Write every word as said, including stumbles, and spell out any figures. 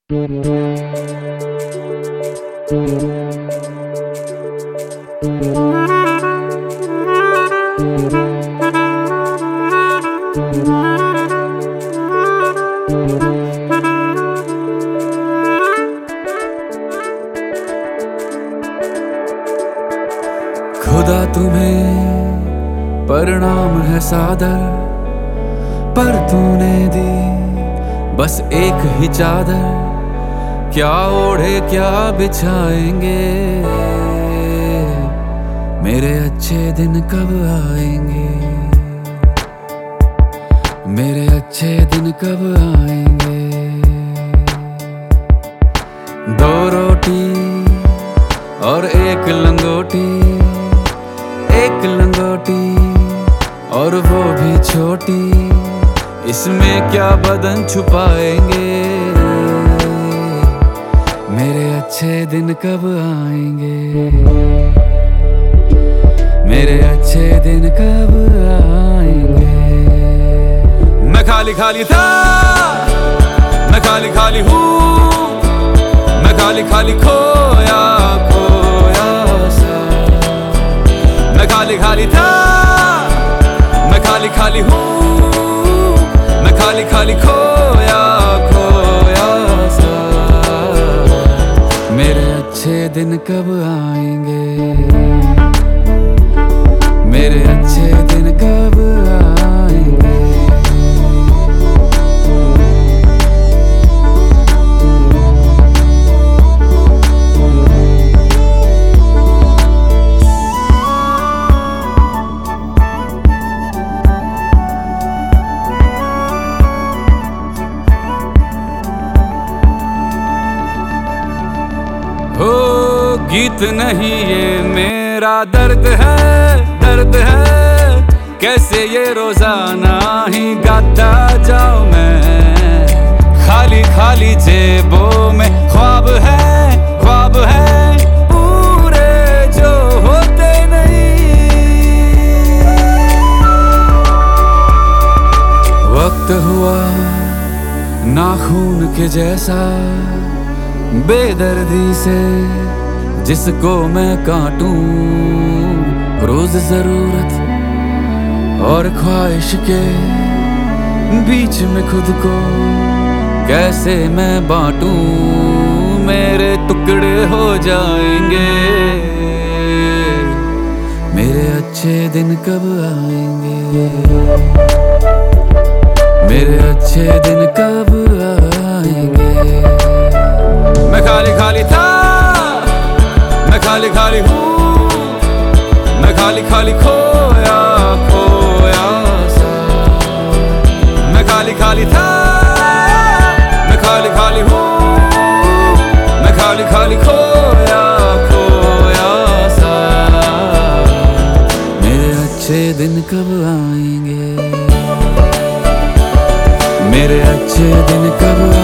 खुदा तुम्हें परिणाम है सादर, पर तूने दी बस एक ही चादर। क्या ओढ़े क्या बिछाएंगे, मेरे अच्छे दिन कब आएंगे, मेरे अच्छे दिन कब आएंगे। दो रोटी और एक लंगोटी, एक लंगोटी और वो भी छोटी, इसमें क्या बदन छुपाएंगे, मेरे अच्छे दिन कब आएंगे, मेरे अच्छे दिन कब आएंगे। मैं खाली खाली था, मैं खाली खाली हूँ, मैं खाली खाली खोया खोया सा। मैं खाली खाली था, मैं खाली खाली हूँ, मैं खाली खाली खोया खोया सा। मेरे अच्छे दिन कब आएंगे, मेरे अच्छे दिन कब आएंगे। हो गीत नहीं ये मेरा दर्द है, दर्द है, कैसे ये रोजाना ही गाता जाऊं मैं। खाली खाली जेबों में ख्वाब है, ख्वाब है पूरे जो होते नहीं। वक्त हुआ नाखून के जैसा, बेदर्दी से जिसको मैं काटूं। रोज जरूरत और ख्वाहिश के बीच में खुद को कैसे मैं बांटूं, मेरे टुकड़े हो जाएंगे, मेरे अच्छे दिन कब आएंगे, मेरे अच्छे दिन कब आएंगे। मैं खाली खाली था, मैं खाली खाली हूँ, मैं खाली खाली खोया खोया सा। मैं खाली खाली था, मैं खाली खाली हूँ, मैं खाली खाली खोया खोया सा। मेरे अच्छे दिन कब आएंगे, मेरे अच्छे दिन कब